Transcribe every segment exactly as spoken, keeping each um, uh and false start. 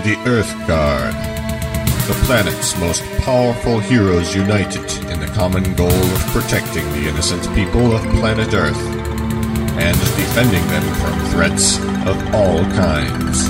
the Earth Guard, the planet's most powerful heroes united in the common goal of protecting the innocent people of planet Earth and defending them from threats of all kinds.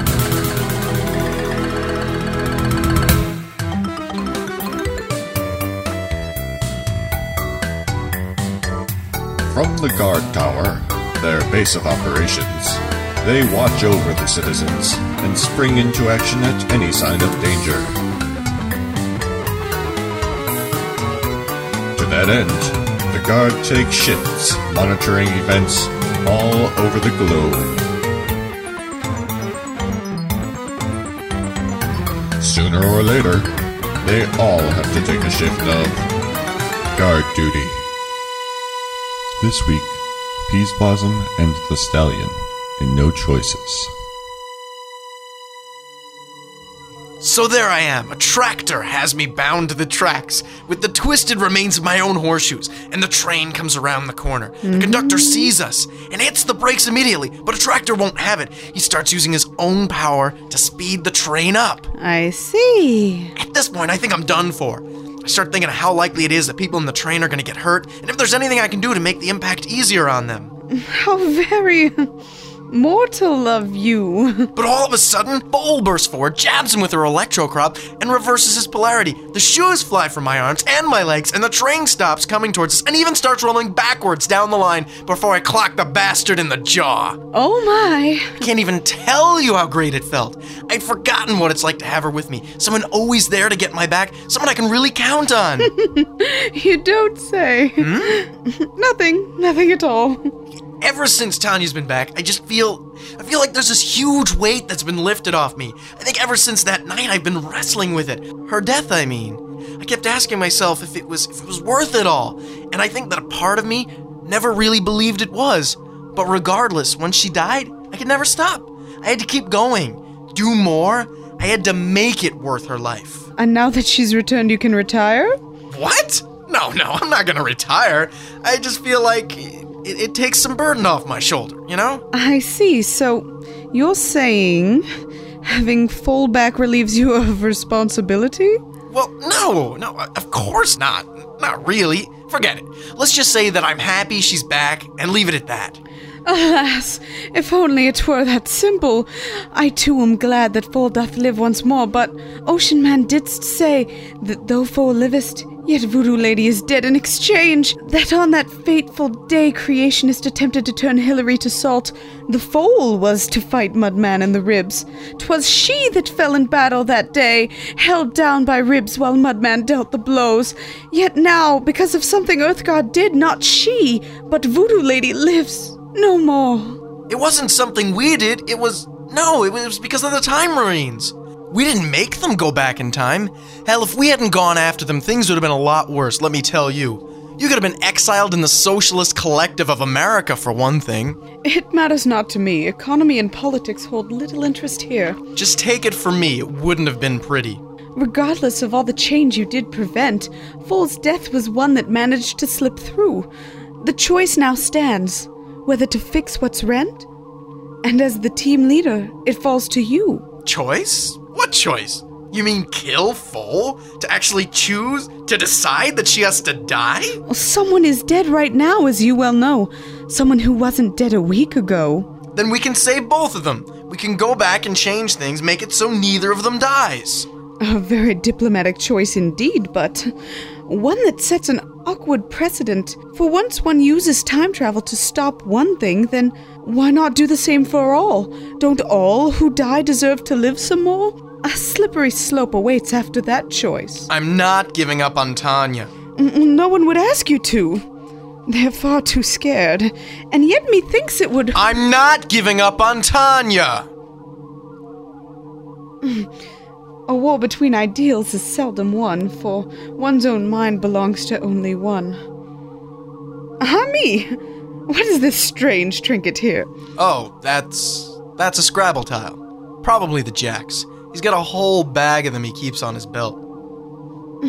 From the guard tower, their base of operations, they watch over the citizens and spring into action at any sign of danger. To that end, the Guard take shifts monitoring events all over the globe. Sooner or later, they all have to take a shift of guard duty. This week, Peasblossom and the Stallion in No Choices. So there I am, a tractor has me bound to the tracks, with the twisted remains of my own horseshoes, and the train comes around the corner. Mm-hmm. The conductor sees us, and hits the brakes immediately, but a tractor won't have it. He starts using his own power to speed the train up. I see. At this point, I think I'm done for. I start thinking of how likely it is that people in the train are going to get hurt, and if there's anything I can do to make the impact easier on them. How very mortal of you. But all of a sudden, Bowl bursts forward, jabs him with her electrocrop, and reverses his polarity. The shoes fly from my arms and my legs, and the train stops coming towards us, and even starts rolling backwards down the line before I clock the bastard in the jaw. Oh my. I can't even tell you how great it felt. I'd forgotten what it's like to have her with me. Someone always there to get my back, someone I can really count on. You don't say. Hmm? Nothing, nothing at all. Ever since Tanya's been back, I just feel, I feel like there's this huge weight that's been lifted off me. I think ever since that night I've been wrestling with it. Her death, I mean. I kept asking myself if it was, if it was worth it all. And I think that a part of me never really believed it was. But regardless, when she died, I could never stop. I had to keep going, do more. I had to make it worth her life. And now that she's returned, you can retire? What? No, no, I'm not gonna retire. I just feel like It, it takes some burden off my shoulder, you know? I see. So you're saying having fallback relieves you of responsibility? Well, no, no, of course not. Not really. Forget it. Let's just say that I'm happy she's back and leave it at that. Alas, if only it were that simple. I too am glad that Foal doth live once more, but Ocean Man didst say that though Foal livest, yet Voodoo Lady is dead in exchange, that on that fateful day creationist attempted to turn Hillary to salt, the Foal was to fight Mudman in the Ribs. 'Twas she that fell in battle that day, held down by Ribs while Mudman dealt the blows. Yet now, because of something Earthguard did, not she, but Voodoo Lady lives no more. It wasn't something we did, it was... No, it was because of the Time Marines. We didn't make them go back in time. Hell, if we hadn't gone after them, things would have been a lot worse, let me tell you. You could have been exiled in the Socialist Collective of America, for one thing. It matters not to me. Economy and politics hold little interest here. Just take it from me, it wouldn't have been pretty. Regardless of all the change you did prevent, Foal's death was one that managed to slip through. The choice now stands, whether to fix what's rent, and as the team leader, it falls to you. Choice? What choice? You mean kill Foal? To actually choose? To decide that she has to die? Well, someone is dead right now, as you well know. Someone who wasn't dead a week ago. Then we can save both of them. We can go back and change things, make it so neither of them dies. A very diplomatic choice indeed, but one that sets an awkward precedent. For once one uses time travel to stop one thing, then why not do the same for all? Don't all who die deserve to live some more? A slippery slope awaits after that choice. I'm not giving up on Tanya. No one would ask you to. They're far too scared, and yet methinks it would... I'm not giving up on Tanya! A war between ideals is seldom won, for one's own mind belongs to only one. Ah, me! What is this strange trinket here? Oh, that's... that's a Scrabble tile. Probably the Jack's. He's got a whole bag of them he keeps on his belt.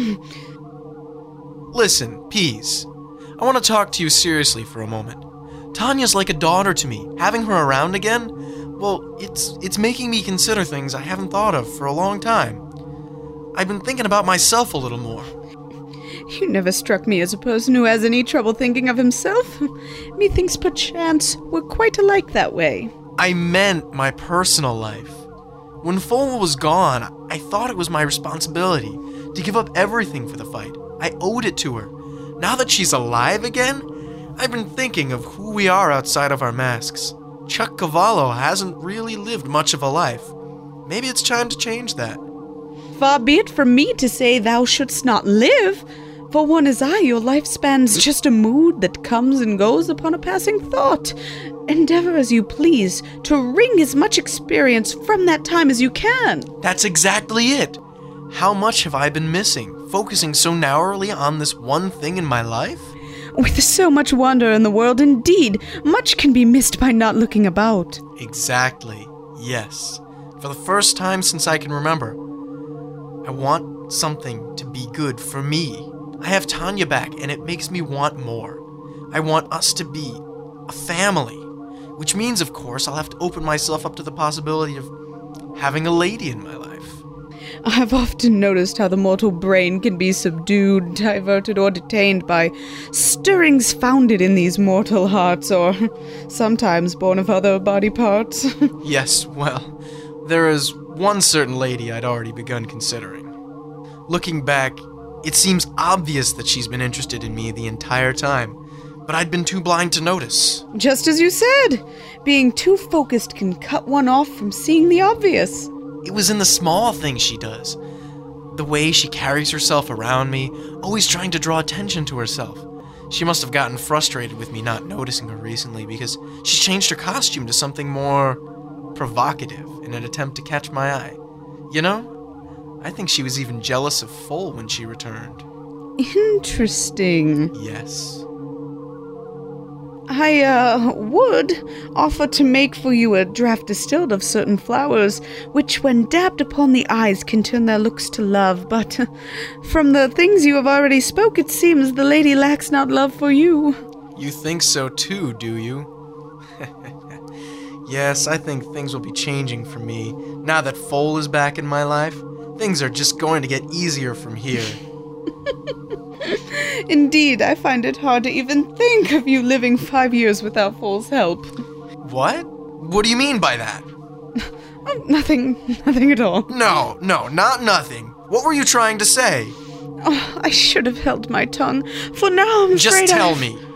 Listen, Peas. I want to talk to you seriously for a moment. Tanya's like a daughter to me. Having her around again, well, it's it's making me consider things I haven't thought of for a long time. I've been thinking about myself a little more. You never struck me as a person who has any trouble thinking of himself. Methinks perchance we're quite alike that way. I meant my personal life. When Foal was gone, I thought it was my responsibility to give up everything for the fight. I owed it to her. Now that she's alive again, I've been thinking of who we are outside of our masks. Chuck Cavallo hasn't really lived much of a life. Maybe it's time to change that. Far be it from me to say thou shouldst not live. For one as I, your lifespan's just a mood that comes and goes upon a passing thought. Endeavor as you please to wring as much experience from that time as you can. That's exactly it. How much have I been missing, focusing so narrowly on this one thing in my life? With so much wonder in the world, indeed, much can be missed by not looking about. Exactly, yes. For the first time since I can remember, I want something to be good for me. I have Tanya back, and it makes me want more. I want us to be a family, which means, of course, I'll have to open myself up to the possibility of having a lady in my life. I've often noticed how the mortal brain can be subdued, diverted, or detained by stirrings founded in these mortal hearts, or sometimes born of other body parts. Yes, well, there is one certain lady I'd already begun considering. Looking back, it seems obvious that she's been interested in me the entire time, but I'd been too blind to notice. Just as you said, being too focused can cut one off from seeing the obvious. It was in the small things she does. The way she carries herself around me, always trying to draw attention to herself. She must have gotten frustrated with me not noticing her recently because she changed her costume to something more provocative in an attempt to catch my eye. You know? I think she was even jealous of Foal when she returned. Interesting. Yes. I, uh, would offer to make for you a draught distilled of certain flowers, which when dabbed upon the eyes can turn their looks to love, but uh, from the things you have already spoke, it seems the lady lacks not love for you. You think so too, do you? Yes, I think things will be changing for me. Now that Foal is back in my life, things are just going to get easier from here. Indeed, I find it hard to even think of you living five years without Foal's help. What? What do you mean by that? Oh, nothing, nothing at all. No, no, not nothing. What were you trying to say? Oh, I should have held my tongue, for now I'm Just afraid tell I... me.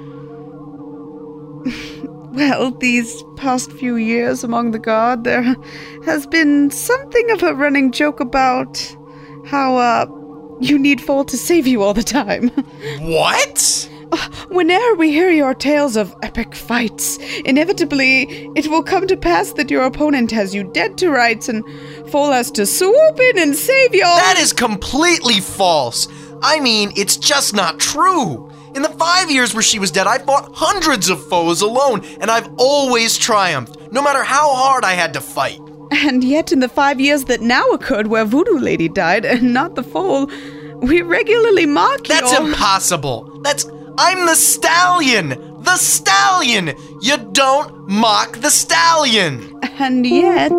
Well, these past few years among the Guard, there has been something of a running joke about how, uh, you need Foal to save you all the time. What? Whenever we hear your tales of epic fights, inevitably it will come to pass that your opponent has you dead to rights and Foal has to swoop in and save you all. That is completely false. I mean, it's just not true. In the five years where she was dead, I fought hundreds of foes alone, and I've always triumphed, no matter how hard I had to fight. And yet in the five years that now occurred where Voodoo Lady died, and not the Foal, we regularly mock you. That's impossible. That's... I'm the Stallion! The Stallion! You don't mock the Stallion! And yet...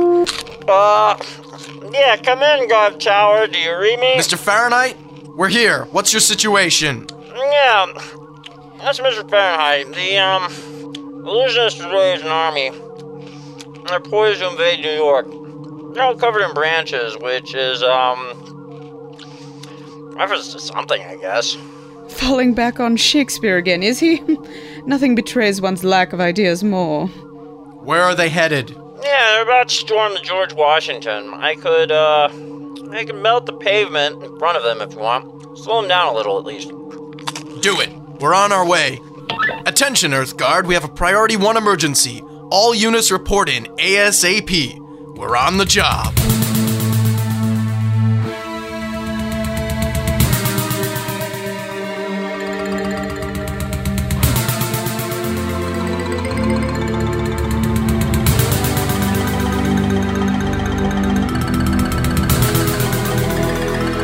Uh, yeah, come in, Guard Tower. Do you read me? Mister Fahrenheit, we're here. What's your situation? Yeah, that's Mister Fahrenheit. The, um, illusionists raised an army. They're poised to invade New York. They're all covered in branches, which is, um, reference to something, I guess. Falling back on Shakespeare again, is he? Nothing betrays one's lack of ideas more. Where are they headed? Yeah, they're about to storm the George Washington. I could, uh, I could melt the pavement in front of them if you want. Slow them down a little, at least. Do it. We're on our way. Attention, Earth Guard. We have a priority one emergency. All units report in ASAP. We're on the job.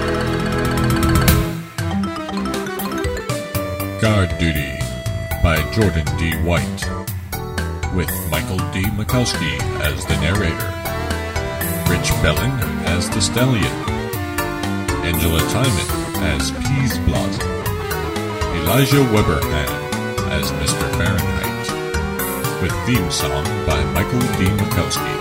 Guard Duty by Jordan D. White, with Michael D. Mikowski as the narrator, Rich Bellin as the Stallion, Angela Timon as Peasblossom, Elijah Weberham as Mister Fahrenheit, with theme song by Michael D. Mikowski.